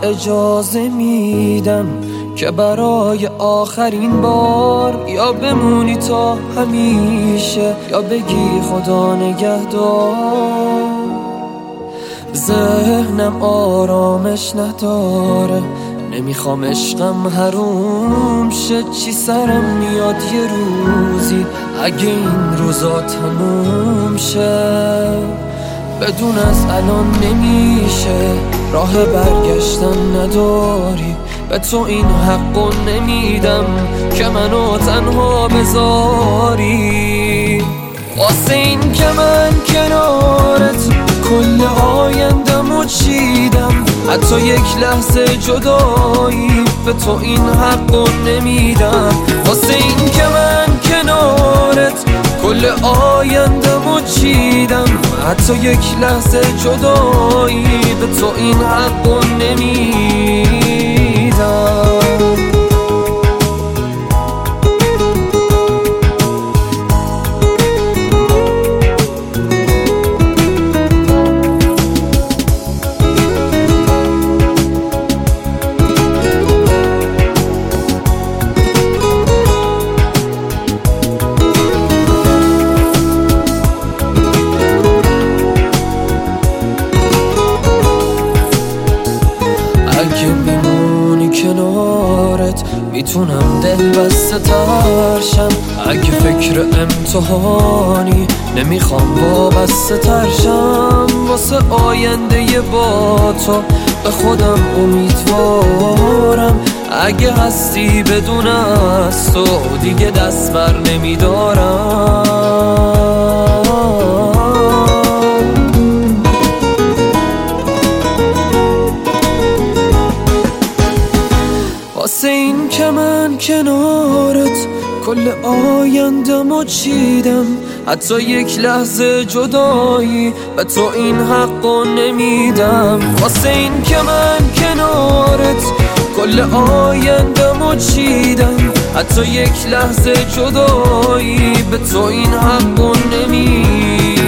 اجازه میدم که برای آخرین بار یا بمونی تا همیشه یا بگی خدا نگهدار. ذهنم آرامش نداره، نمیخوام عشقم حروم شه. چی سرم میاد یه روزی اگه این روزا تموم شه. بدون از الان نمیشه، راه برگشتن نداری. به تو این حقو نمیدم که منو تنها بذاری. واسه این که من کنارت کل آیندمو چیدم، حتی یک لحظه جدایی به تو این حقو نمیدم. واسه این که من کنارت کل آیندمو چیدم، حتی یک لحظه جدایی به تو این حقو نمیدم. اگه میمونی کنارت میتونم دل بسته ترشم. اگه فکر امتحانی نمیخوام وابسته ترشم. واسه آینده با تو به خودم امیدوارم. اگه هستی بدون از تو دیگه دست بر نمیدارم. واسه این که من کنارت کل آیندمو چیدم، حتی یک لحظه جدایی به تو این حقو نمیدم. واسه این که من کنارت کل آیندمو چیدم، حتی یک لحظه جدایی به تو این حقو نمیدم.